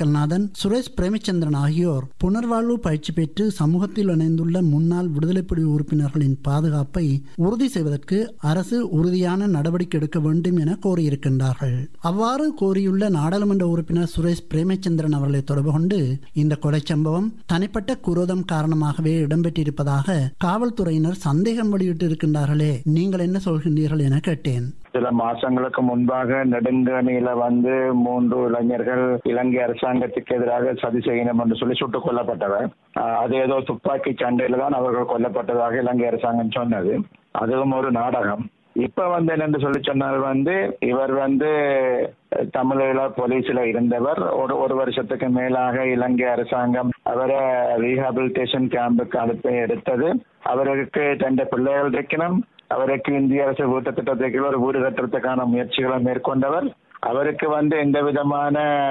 Speaker 15: சுரேஷ் பிரேமச்சந்திரன் ஆகியோர் புனர்வாழ்வு பயிற்சி பெற்று சமூகத்தில் இணைந்துள்ள முன்னாள் விடுதலைப்புலி உறுப்பினர்களின் பாதுகாப்பை உறுதி செய்வதற்கு அரசு உறுதியான நடவடிக்கை எடுக்க வேண்டும் என கோரியிருக்கின்றார்கள். அவ்வாறு கோரியுள்ள நாடாளுமன்ற உறுப்பினர் சுரேஷ் பிரேமச்சந்திரன் அவர்களை தொடர்பு கொண்டு இந்த கொலை சம்பவம் தனிப்பட்ட குரோதம் காரணமாகவே இடம்பெற்றிருப்பதாக காவல்துறையினர் சந்தேகம் வெளியிட்டிருக்கின்றார்களே, நீங்கள் என்ன சொல்கின்றீர்கள் என கேட்டேன்.
Speaker 17: சில மாசங்களுக்கு முன்பாக நெடுங்கணியில வந்து மூன்று இளைஞர்கள் இலங்கை அரசாங்கத்துக்கு எதிராக சதி செய்யணும் என்று சொல்லி சுட்டுக் கொல்லப்பட்டவர். அது ஏதோ துப்பாக்கி சண்டையில தான் அவர்கள் கொல்லப்பட்டதாக இலங்கை அரசாங்கம் சொன்னது. அதுவும் ஒரு நாடகம். இப்ப வந்து என்னன்னு சொல்லி சொன்னால் வந்து இவர் வந்து தமிழீழ போலீஸ்ல இருந்தவர். ஒரு ஒரு வருஷத்துக்கு மேலாக இலங்கை அரசாங்கம் அவரை ரீஹாபிலிட்டேஷன் கேம்புக்கு அனுப்பி எடுத்தது. அவருக்கு ரெண்டு பிள்ளைகள் இருக்கணும். அவருக்கு இந்திய அரசு வீட்டு திட்டத்துக்கு ஒரு வீடு கட்டுறதுக்கான முயற்சிகளை மேற்கொண்டவர். அவருக்கு வந்து எந்த விதமான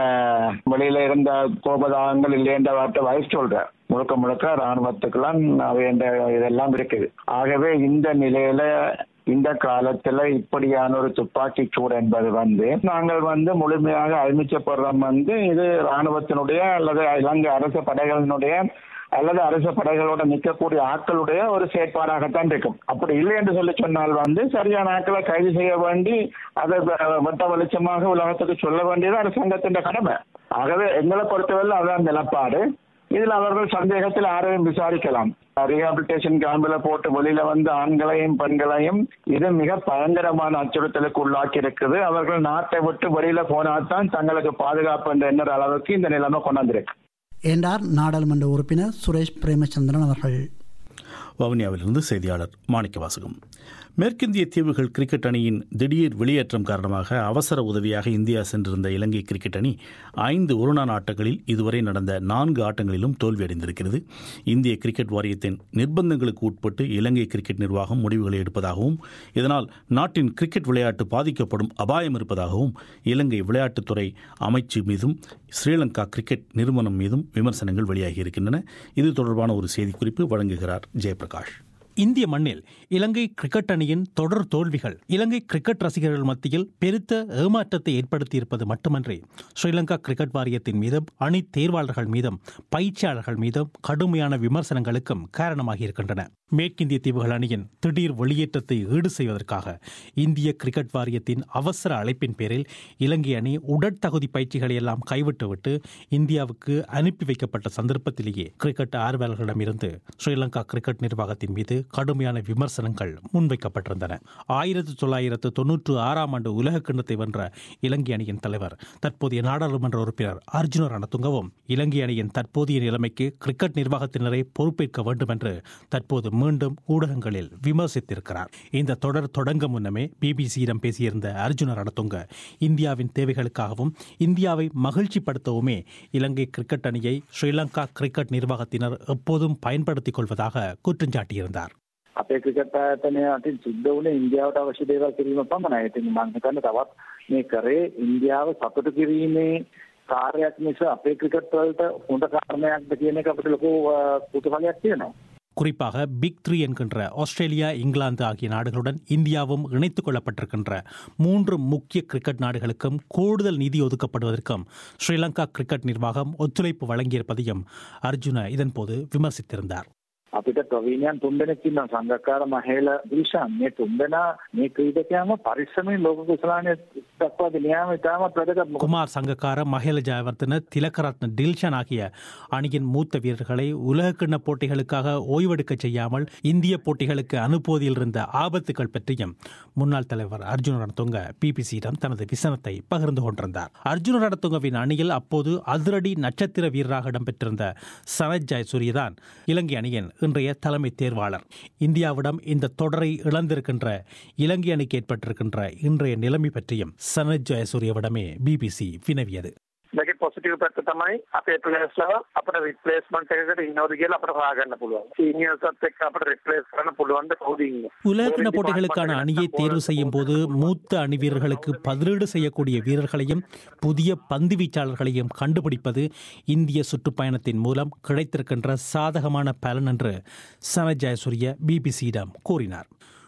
Speaker 17: வெளியில இருந்த கோபதாகங்கள் இல்லைன்ற வார்த்தை வாய்ஸ் சொல்ற முழுக்க முழுக்க ராணுவத்துக்கெல்லாம் வேண்ட இதெல்லாம் இருக்குது. ஆகவே இந்த நிலையில இந்த காலத்துல இப்படியான ஒரு துப்பாக்கி சூடு என்பது வந்து நாங்கள் வந்து முழுமையாக அறிவிக்கப்படுறோம் வந்து இது ராணுவத்தினுடைய அல்லது இலங்கை அரசு படைகளினுடைய அல்லது அரசு படைகளோட நிற்கக்கூடிய ஆட்களுடைய ஒரு செயற்பாடாகத்தான் இருக்கும். அப்படி இல்லை என்று சொல்லி சொன்னால் வந்து சரியான ஆட்களை கைது செய்ய வேண்டி அதை வெட்ட வெளிச்சமாக உலகத்துக்கு சொல்ல வேண்டியது அரசாங்கத்தின் கடமை. ஆகவே எங்களை பொறுத்தவரை அதான் நிலப்பாடு. இதில் அவர்கள் சந்தேகத்தில் யாரையும் விசாரிக்கலாம். ரீஹாபிலிட்டேஷன் கேம்பில போட்டு வெளியில வந்து ஆண்களையும் பெண்களையும் இது மிக பயங்கரமான அச்சுறுத்தலுக்கு உள்ளாக்கி இருக்குது. அவர்கள் நாட்டை விட்டு வெளியில போனால்தான் தங்களுக்கு பாதுகாப்பு என்ற எண்ணற அளவுக்கு இந்த நிலைமை கொண்டாந்திருக்கு
Speaker 15: என்றார் நாடாளுமன்ற உறுப்பினர் சுரேஷ் பிரேமச்சந்திரன் அவர்கள்.
Speaker 1: வவுனியாவிலிருந்து செய்தியாளர் மாணிக்கவாசகம். மேற்கிந்திய தீவுகள் கிரிக்கெட் அணியின் திடீர் வெளியேற்றம் காரணமாக அவசர உதவியாக இந்தியா சென்றிருந்த இலங்கை கிரிக்கெட் அணி ஐந்து ஒருநாள் ஆட்டங்களில் இதுவரை நடந்த நான்கு ஆட்டங்களிலும் தோல்வியடைந்திருக்கிறது. இந்திய கிரிக்கெட் வாரியத்தின் நிர்பந்தங்களுக்கு உட்பட்டு இலங்கை கிரிக்கெட் நிர்வாகம் முடிவுகளை எடுப்பதாகவும் இதனால் நாட்டின் கிரிக்கெட் விளையாட்டு பாதிக்கப்படும் அபாயம் இருப்பதாகவும் இலங்கை விளையாட்டுத்துறை அமைச்சு மீதும் ஸ்ரீலங்கா கிரிக்கெட் நிறுவனம் மீதும் விமர்சனங்கள் வெளியாகியிருக்கின்றன. இது தொடர்பான ஒரு செய்திக்குறிப்பு வழங்குகிறார் ஜெயபிரகாஷ்.
Speaker 18: இந்திய மண்ணில் இலங்கை கிரிக்கெட் அணியின் தொடர் தோல்விகள் இலங்கை கிரிக்கெட் ரசிகர்கள் மத்தியில் பெருத்த ஏமாற்றத்தை ஏற்படுத்தியிருப்பது மட்டுமன்றி ஸ்ரீலங்கா கிரிக்கெட் வாரியத்தின் மீதும் அணி தேர்வாளர்கள் மீதும் பயிற்சியாளர்கள் மீதும் கடுமையான விமர்சனங்களுக்கும் காரணமாகியிருக்கின்றன. மேற்கிந்திய தீவுகள் அணியின் திடீர் வெளியேற்றத்தை ஈடு செய்வதற்காக இந்திய கிரிக்கெட் வாரியத்தின் அவசர அழைப்பின் பேரில் இலங்கை அணி உடற்தகுதி பயிற்சிகளை எல்லாம் கைவிட்டுவிட்டு இந்தியாவுக்கு அனுப்பி வைக்கப்பட்ட சந்தர்ப்பத்திலேயே கிரிக்கெட் ஆர்வலர்களிடமிருந்து ஸ்ரீலங்கா கிரிக்கெட் நிர்வாகத்தின் மீது கடுமையான விமர்சனங்கள் முன்வைக்கப்பட்டிருந்தன. ஆயிரத்தி தொள்ளாயிரத்து தொன்னூற்று ஆறாம் ஆண்டு உலக கிண்ணத்தை வென்ற இலங்கை அணியின் தலைவர் தற்போதைய நாடாளுமன்ற உறுப்பினர் அர்ஜுன ரணதுங்கவும் இலங்கை அணியின் தற்போதைய நிலைமைக்கு கிரிக்கெட் நிர்வாகத்தினரை பொறுப்பேற்க வேண்டும் என்று தற்போது மீண்டும் ஊடகங்களில் விமர்சித்திருக்கிறார். இந்த தொடர் தொடங்க முன்னமே பிபிசியிடம் பேசியிருந்த அர்ஜுன ரணதுங்க இந்தியாவின் தேவைகளுக்காகவும் இந்தியாவை மகிழ்ச்சிப்படுத்தவுமே இலங்கை கிரிக்கெட் அணியை ஸ்ரீலங்கா கிரிக்கெட் நிர்வாகத்தினர் எப்போதும் பயன்படுத்திக் கொள்வதாக குற்றம் சாட்டியிருந்தார்.
Speaker 19: අපේ ක්‍රිකට් ආයතනය අතින් සිද්ධ වුණේ ඉන්දියාවට අවශ්‍ය දේවල් කිරීම පමණයි. ඉතින් මම හිතන්නේ තවත් මේ කරේ ඉන්දියාව සතුටු කිරීමේ කාර්යයක් මිස අපේ ක්‍රිකට් වලට හොඳ කාරණයක්ද කියන එක අපිට ලොකු කුතුහලයක් තියෙනවා.
Speaker 18: குறிப்பாக பிக் த்ரீ என்கின்ற ஆஸ்திரேலியா, இங்கிலாந்து ஆகிய நாடுகளுடன் இந்தியாவும் இணைத்துக் கொள்ளப்பட்டிருக்கின்ற மூன்று முக்கிய கிரிக்கெட் நாடுகளுக்கும் கூடுதல் நிதி ஒதுக்கப்படுவதற்கும் ஸ்ரீலங்கா கிரிக்கெட் நிர்வாகம் ஒத்துழைப்பு வழங்கியிருப்பதையும் அர்ஜுன இதன்போது விமர்சித்திருந்தார்.
Speaker 19: අපිට ප්‍රවීණයන් තුන්දෙනෙක් ඉන්නවා සංගක්කාර මහේල දිල්ෂාන් මේ තුන්දෙනා මේ ක්‍රීඩකයන්ව පරිස්සමෙන් ලෝක කුසලානේ දක්වා ගෙනියාම ඉතාමත් වැදගත්.
Speaker 18: குமார் சங்கக்கார, மஹேல ஜெயவர்தன, திலகரத்ன, டில்ஷன் ஆகிய அணியின் மூத்த வீரர்களை உலகக்கிண்ண போட்டிகளுக்காக ஓய்வெடுக்க செய்யாமல் இந்திய போட்டிகளுக்கு அனுப்புவதில் இருந்த ஆபத்துகள் பற்றியும் முன்னாள் தலைவர் அர்ஜுன ரணதுங்க பிபிசியிடம் தனது விசனத்தை பகிர்ந்து கொண்டிருந்தார். அர்ஜுன ரணதுங்கவின் அணியில் அப்போது அதிரடி நட்சத்திர வீரராக இடம்பெற்றிருந்த சனத் ஜெயசூரியதான் இலங்கை அணியின் இன்றைய தலைமை தேர்வாளர். இந்தியாவிடம் இந்த தொடரை இழந்திருக்கின்ற இலங்கை அணிக்கு ஏற்பட்டிருக்கின்ற இன்றைய நிலைமை பற்றியும் சனத் ஜெயசூரியவிடமே பிபிசி வினவியது.
Speaker 19: මේකේ පොසිටිව් පැත්ත තමයි අපේ ප්ලේයර්ස්ලා අපිට රිප්ලේස්මන්ට් එකකට ඉන්නවද කියලා අපිට හොයාගන්න පුළුවන්. සීනියර්ස්ත් එක්ක අපිට රිප්ලේස් කරන්න පුළුවන් ද කවුද ඉන්නේ.
Speaker 18: உலகக்கிண்ண போட்டிகளுக்கான அணியை தேர்வு செய்யும் போது மூத்த அணி வீரர்களுக்கு பதிலீடு செய்யக்கூடிய வீரர்களையும் புதிய பந்து வீச்சாளர்களையும் கண்டுபிடிப்பது இந்திய சுற்றுப்பயணத்தின் மூலம் கிடைத்திருக்கின்ற சாதகமான பலன் என்று சனத் ஜெயசூரிய பிபிசியிடம் கூறினார்.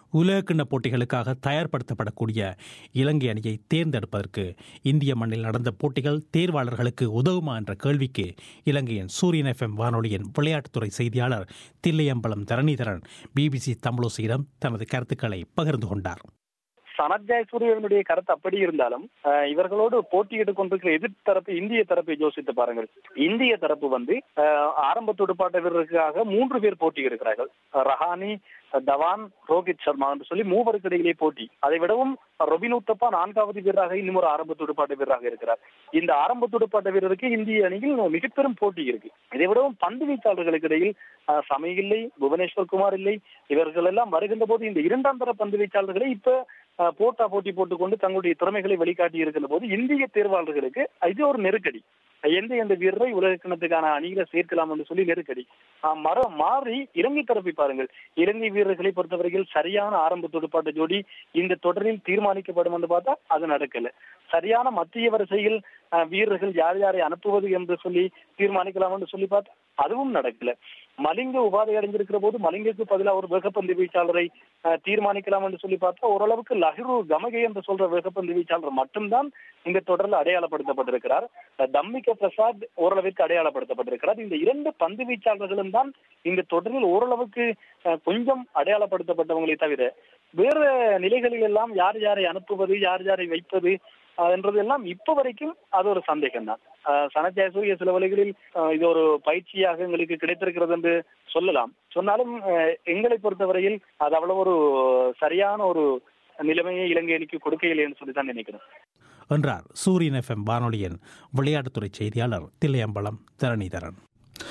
Speaker 18: உலகக்கிண்ண போட்டிகளுக்காக தயார்படுத்தப்படக்கூடிய இலங்கை அணியை தேர்ந்தெடுப்பதற்கு இந்திய மண்ணில் நடந்த போட்டிகள் தேர்வாளர்களுக்கு உதவுமா என்ற கேள்விக்கு இலங்கையின் சூரியன் எஃப்எம் வானொலியின் விளையாட்டுத்துறை செய்தியாளர் தில்லையம்பலம் தரணிதரன் பிபிசி தமிழோசியிடம் தனது கருத்துக்களை பகிர்ந்து கொண்டார்.
Speaker 20: சனத் ஜெயசூரியனுடைய கருத்து அப்படி இருந்தாலும் இவர்களோடு போட்டியிட்டுக் கொண்டிருக்கிற எதிர்த்தரப்பு இந்திய தரப்பை யோசித்து பாருங்கள். இந்திய தரப்பு வந்து ஆரம்ப துடுப்பாட்ட வீரருக்காக மூன்று பேர் போட்டி இருக்கிறார்கள். ரஹானி, தவான், ரோஹித் சர்மா என்று சொல்லி மூவருக்கு இடையிலே போட்டி. அதை விடவும் ரொபின் உத்தப்பா நான்காவது வீரராக இன்னும் ஒரு ஆரம்ப துடுப்பாட்ட வீரராக இருக்கிறார். இந்த ஆரம்ப துடுப்பாட்ட வீரருக்கு இந்திய அணியில் மிக பெரும் போட்டி இருக்கு. இதை விடவும் பந்து வீச்சாளர்களுக்கு இடையில் சமி இல்லை, புவனேஸ்வர் குமார் இல்லை. இவர்கள் எல்லாம் வருகின்ற போது இந்த இரண்டாம் தர பந்து வீச்சாளர்களை இப்ப போட்டா போட்டி போட்டுக்கொண்டு தங்களுடைய திறமைகளை வெளிக்காட்டி இருக்கிற போது இந்திய தேர்வாளர்களுக்கு இது ஒரு நெருக்கடி. எந்த எந்த வீரரை உலக கிணத்துக்கான அணியில சேர்க்கலாம் என்று சொல்லி நெருக்கடி மர மாறி இலங்கை தரப்பை பாருங்கள். இலங்கை வீரர்களை பொறுத்தவரையில் சரியான ஆரம்ப துடுப்பாட்ட ஜோடி இந்த தொடரில் தீர்மானிக்கப்படும் என்று பார்த்தா அது நடக்கல. சரியான மத்திய வரிசையில் வீரர்கள் யார் யாரை அனுப்புவது என்று சொல்லி தீர்மானிக்கலாம் என்று சொல்லி பார்த்தா அதுவும் நடக்கல. மலிங்க உபாதை அடைஞ்சிருக்கிற போது மலிங்குக்கு பதிலாக ஒரு வேகப்பந்து வீச்சாளரை தீர்மானிக்கலாம் என்று சொல்லி பார்த்தா ஓரளவுக்கு லஹிரு கமகே என்று சொல்ற வேகப்பந்து வீச்சாளர் மட்டும்தான் இந்த தொடரில் அடையாளப்படுத்தப்பட்டிருக்கிறார். தம்மிக பிரசாத் ஓரளவிற்கு அடையாளப்படுத்தப்பட்டிருக்கிறார். இந்த இரண்டு பந்து வீச்சாளர்களும் தான் இந்த தொடரில் ஓரளவுக்கு கொஞ்சம் அடையாளப்படுத்தப்பட்டவங்களை தவிர வேறு நிலைகளில் எல்லாம் யார் யாரை அனுப்புவது, யார் யாரை வைப்பது என்றதெல்லாம் இப்ப வரைக்கும் அது ஒரு சந்தேகம் தான். சனத் ஜெயசூரிய சில வழிகளில் இது ஒரு பயிற்சியாக எங்களுக்கு கிடைத்திருக்கிறது என்று சொல்லலாம். சொன்னாலும் எங்களை பொறுத்தவரையில் அது அவ்வளவு ஒரு சரியான ஒரு நிலைமையை இலங்கை அணிக்கு கொடுக்கையில் என்று சொல்லித்தான் நினைக்கிறேன்
Speaker 18: என்றார் சூரியன் எஃப்எம் வானொலியின் விளையாட்டுத்துறை செய்தியாளர் தில்லையம்பலம் தரணிதரன்.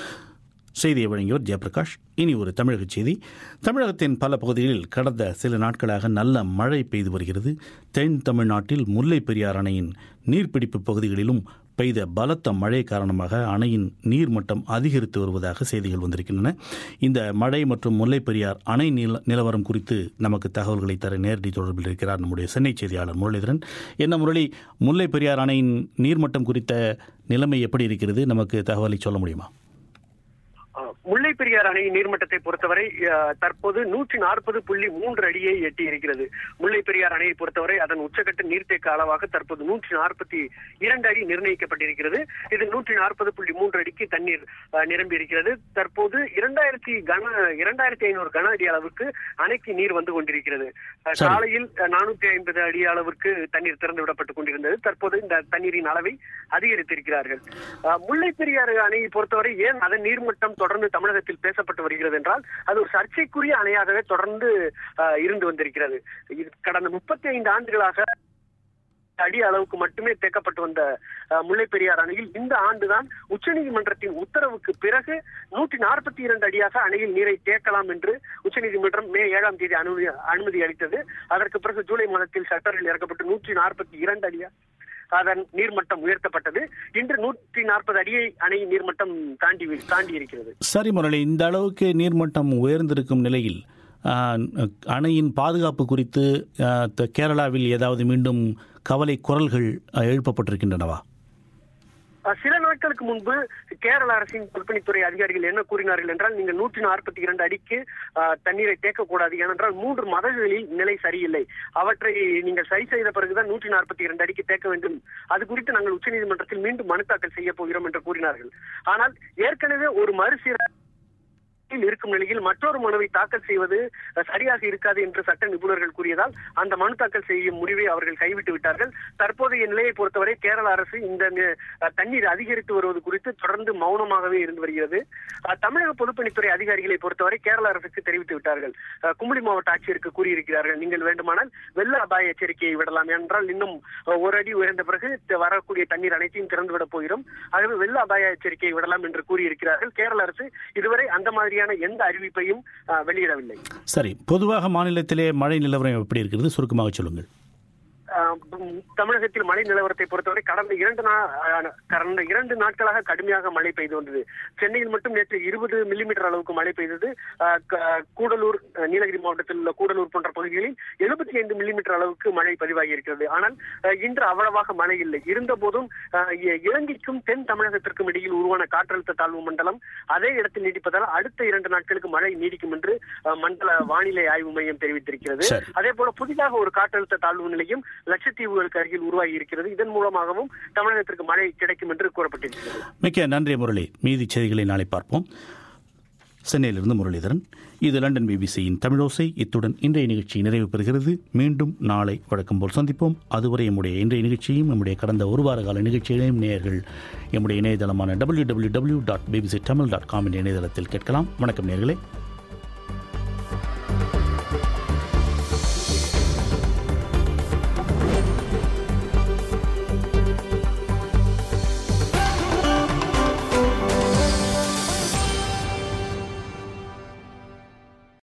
Speaker 1: செய்தியை வழங்கியோர் ஜெயபிரகாஷ். இனி ஒரு தமிழக செய்தி. தமிழகத்தின் பல பகுதிகளில் கடந்த சில நாட்களாக நல்ல மழை பெய்து வருகிறது. தென் தமிழ்நாட்டில் முல்லை பெரியார் அணையின் நீர்பிடிப்பு பகுதிகளிலும் பெய்த பலத்த மழை காரணமாக அணையின் நீர்மட்டம் அதிகரித்து வருவதாக செய்திகள் வந்திருக்கின்றன. இந்த மழை மற்றும் முல்லை பெரியார் அணை நில நிலவரம் குறித்து நமக்கு தகவல்களை தர நேரடி தொடர்பில் இருக்கிறார் நம்முடைய சென்னை செய்தியாளர் முரளிதரன். என்ன முரளி, முல்லை பெரியார் அணையின் நீர்மட்டம் குறித்த நிலைமை எப்படி இருக்கிறது? நமக்கு தகவலை சொல்ல முடியுமா?
Speaker 9: முல்லை பெரியார் அணையின் நீர்மட்டத்தை பொறுத்தவரை தற்போது நூற்றி நாற்பது புள்ளி மூன்று அடியை எட்டி இருக்கிறது. முல்லை பெரியார் அணையை பொறுத்தவரை அதன் உச்சகட்ட நீர்த்தேக்க அளவாக தற்போது நூற்றி நாற்பத்தி இரண்டு அடி நிர்ணயிக்கப்பட்டிருக்கிறது. இது நூற்றி நாற்பது புள்ளி மூன்று அடிக்கு தண்ணீர் நிரம்பி இருக்கிறது. தற்போது இரண்டாயிரத்தி கன இரண்டாயிரத்தி ஐநூறு கன அடி அளவுக்கு அணைக்கு நீர் வந்து கொண்டிருக்கிறது. காலையில் நானூத்தி ஐம்பது அடி அளவுக்கு தண்ணீர் திறந்து விடப்பட்டுக் கொண்டிருந்தது. தற்போது இந்த தண்ணீரின் அளவை அதிகரித்திருக்கிறார்கள். முல்லை பெரியார் அணையை பொறுத்தவரை ஏன் அதன் நீர்மட்டம் தொடர்ந்து தமிழகத்தில் பேசப்பட்டு வருகிறது என்றால் அது ஒரு சர்ச்சைக்குரிய அணையாகவே தொடர்ந்து இருந்து வந்திருக்கிறது. கடந்த முப்பத்தி ஐந்து ஆண்டுகளாக அடி அளவுக்கு மட்டுமே தேக்கப்பட்டு வந்த முல்லை பெரியார் அணையில் இந்த ஆண்டுதான் உச்சநீதிமன்றத்தின் உத்தரவுக்கு பிறகு நூற்றி நாற்பத்தி இரண்டு அடியாக அணையில் நீரை தேக்கலாம் என்று உச்சநீதிமன்றம் மே ஏழாம் தேதி அனுமதி அனுமதி அளித்தது. அதற்கு பிறகு ஜூலை மாதத்தில் சட்டத்தில் இறக்கப்பட்டு நூற்றி நாற்பத்தி இரண்டு அடியா அதன் நீர்மட்டம் உயர்த்தப்பட்டது. இன்று நூற்றி நாற்பது அடியை அணையின் நீர்மட்டம் தாண்டி தாண்டி இருக்கிறது.
Speaker 1: சரி முரளி, இந்த அளவுக்கு நீர்மட்டம் உயர்ந்திருக்கும் நிலையில் அணையின் பாதுகாப்பு குறித்து கேரளாவில் ஏதாவது மீண்டும் கவலை குரல்கள் எழுப்பப்பட்டிருக்கின்றனவா?
Speaker 9: சில நாட்களுக்கு முன்பு கேரள அரசின் பொதுப்பணித்துறை அதிகாரிகள் என்ன கூறினார்கள் என்றால், நீங்கள் நூற்றி நாற்பத்தி இரண்டு அடிக்கு தண்ணீரை தேக்கக்கூடாது, ஏனென்றால் மூன்று மதகுகளில் நிலை சரியில்லை, அவற்றை நீங்கள் சரி செய்த பிறகுதான் நூற்றி நாற்பத்தி இரண்டு அடிக்கு தேக்க வேண்டும், அது குறித்து நாங்கள் உச்சநீதிமன்றத்தில் மீண்டும் மனு தாக்கல் செய்ய போகிறோம் என்று கூறினார்கள். ஆனால் ஏற்கனவே ஒரு மறுசீர இருக்கும் நிலையில் மற்றொரு மனுவை தாக்கல் செய்வது சரியாக இருக்காது என்று சட்ட நிபுணர்கள் கூறியதால் அந்த மனு தாக்கல் செய்யும் முடிவை அவர்கள் கைவிட்டு விட்டார்கள். தற்போதைய நிலையை பொறுத்தவரை கேரள அரசு இந்த தண்ணீர் அதிகரித்து வருவது குறித்து தொடர்ந்து மௌனமாகவே இருந்து வருகிறது. தமிழக பொதுப்பணித்துறை அதிகாரிகளை பொறுத்தவரை கேரள அரசுக்கு தெரிவித்து விட்டார்கள். குமுளி மாவட்ட ஆட்சியருக்கு கூறியிருக்கிறார்கள், நீங்கள் வேண்டுமானால் வெள்ள அபாய எச்சரிக்கையை விடலாம், என்றால் இன்னும் ஒரு அடி உயர்ந்த பிறகு வரக்கூடிய தண்ணீர் அனைத்தையும் திறந்துவிடப் போகிறோம், ஆகவே வெள்ள அபாய எச்சரிக்கையை விடலாம் என்று கூறியிருக்கிறார்கள். கேரள அரசு இதுவரை அந்த மாதிரி எந்த அறிவிப்பையும் வெளியிடவில்லை.
Speaker 1: சரி, பொதுவாக மாநிலத்திலே மழை நிலவரம் எப்படி இருக்கிறது சுருக்கமாக சொல்லுங்கள்.
Speaker 21: தமிழகத்தில் மழை நிலவரத்தை பொறுத்தவரை கடந்த இரண்டு நாள் கடந்த இரண்டு நாட்களாக கடுமையாக மழை பெய்து வந்தது. சென்னையில் மட்டும் நேற்று இருபது மில்லிமீட்டர் அளவுக்கு மழை பெய்தது. கூடலூர், நீலகிரி மாவட்டத்தில் உள்ள கூடலூர் போன்ற பகுதிகளில் எழுபத்தி ஐந்து மில்லிமீட்டர் அளவுக்கு மழை பதிவாகி இருக்கிறது. ஆனால் இன்று அவ்வளவாக மழை இல்லை. இருந்த போதும் இலங்கைக்கும் தென் தமிழகத்திற்கும் இடையில் உருவான காற்றழுத்த தாழ்வு மண்டலம் அதே இடத்தில் நீடிப்பதால் அடுத்த இரண்டு நாட்களுக்கு மழை நீடிக்கும் என்று மண்டல வானிலை ஆய்வு மையம் தெரிவித்திருக்கிறது. அதே போல புதிதாக ஒரு காற்றழுத்த தாழ்வு நிலையும் லட்சத்தீவுகளுக்கு அருகில் உருவாகி இருக்கிறது. இதன் மூலமாகவும் தமிழகத்திற்கு மழை கிடைக்கும் என்று கூறப்பட்டிருக்கிறது.
Speaker 1: மிக்க நன்றி முரளி. மீதி செய்திகளை நாளை பார்ப்போம். சென்னையிலிருந்து முரளிதரன். இது லண்டன் பிபிசியின் தமிழோசை. இத்துடன் இன்றைய நிகழ்ச்சி நிறைவு பெறுகிறது. மீண்டும் நாளை வழக்கம் போல் சந்திப்போம். அதுவரை நம்முடைய இன்றைய நிகழ்ச்சியும் நம்முடைய கடந்த ஒரு வார கால நிகழ்ச்சிகளையும் நேயர்கள் நம்முடைய இணையதளமான W W W dot BBC Tamil dot com என்ற இணையதளத்தில் கேட்கலாம். வணக்கம் நேயர்களே.